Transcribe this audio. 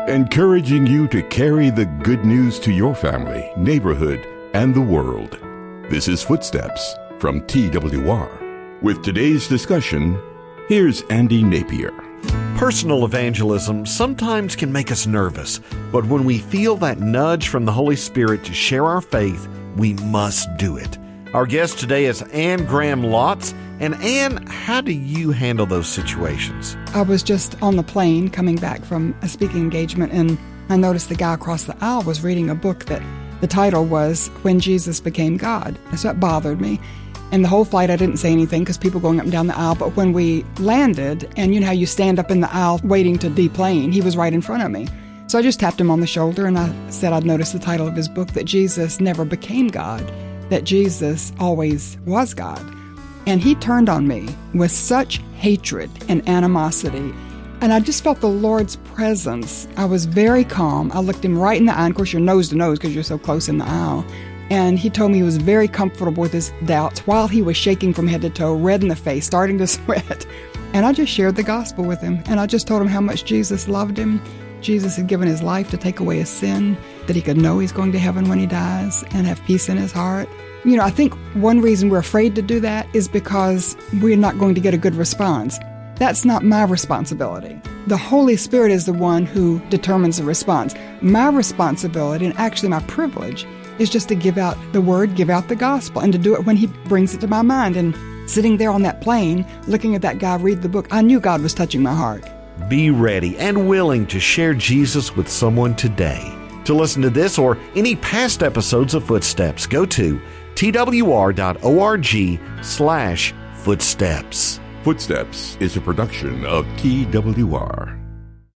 encouraging you to carry the good news to your family, neighborhood, and the world. This is Footsteps from TWR. With today's discussion, here's Andy Napier. Personal evangelism sometimes can make us nervous, but when we feel that nudge from the Holy Spirit to share our faith, we must do it. Our guest today is Ann Graham Lotz. And Ann, how do you handle those situations? I was just on the plane coming back from a speaking engagement, and I noticed the guy across the aisle was reading a book that the title was When Jesus Became God. And so it bothered me. And the whole flight I didn't say anything because people going up and down the aisle. But when we landed, and you know how you stand up in the aisle waiting to deplane, he was right in front of me. So I just tapped him on the shoulder and I said I'd noticed the title of his book, that Jesus never became God, that Jesus always was God. And he turned on me with such hatred and animosity. And I just felt the Lord's presence. I was very calm. I looked him right in the eye. And of course, you're nose to nose because you're so close in the aisle. And he told me he was very comfortable with his doubts while he was shaking from head to toe, red in the face, starting to sweat. And I just shared the gospel with him. And I just told him how much Jesus loved him. Jesus had given his life to take away his sin, that he could know he's going to heaven when he dies and have peace in his heart. You know, I think one reason we're afraid to do that is because we're not going to get a good response. That's not my responsibility. The Holy Spirit is the one who determines the response. My responsibility, and actually my privilege, is just to give out the word, give out the gospel, and to do it when he brings it to my mind. And sitting there on that plane, looking at that guy read the book, I knew God was touching my heart. Be ready and willing to share Jesus with someone today. To listen to this or any past episodes of Footsteps, go to twr.org/footsteps. Footsteps is a production of TWR.